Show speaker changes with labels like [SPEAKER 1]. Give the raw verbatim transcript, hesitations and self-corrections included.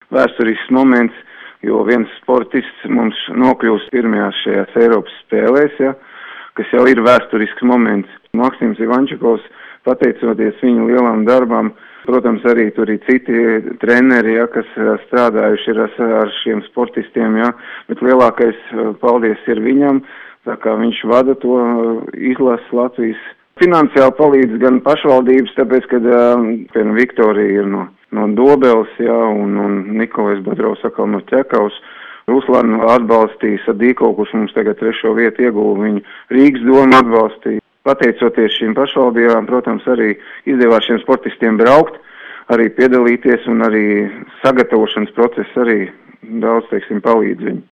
[SPEAKER 1] vēsturisks moments, jo viens sportists mums nokļūst pirmajās šajās Eiropas spēlēs, ja, kas jau ir vēsturisks moments. Maksims Ivančikovs, pateicoties viņa lielam darbam, protams, arī tur ir citi treneri, ja, kas strādājuši ir ar šiem sportistiem, ja, bet lielākais paldies ir viņam, tā kā viņš vada to izlases Latvijas. Finansiāli palīdz gan pašvaldības, tāpēc, ka piemēram Viktorija ir no, no Dobeles, ja, un, un Nikolais Badrovs atkal no Ķekavas. Ruslanu atbalstīja Sadīko, kurš mums tagad trešo vietu ieguva, viņu Rīgas doma atbalstīja. Pateicoties šīm pašvaldībām, protams, arī izdevās šiem sportistiem braukt, arī piedalīties un arī sagatavošanas process arī daudz, teiksim, palīdz viņu.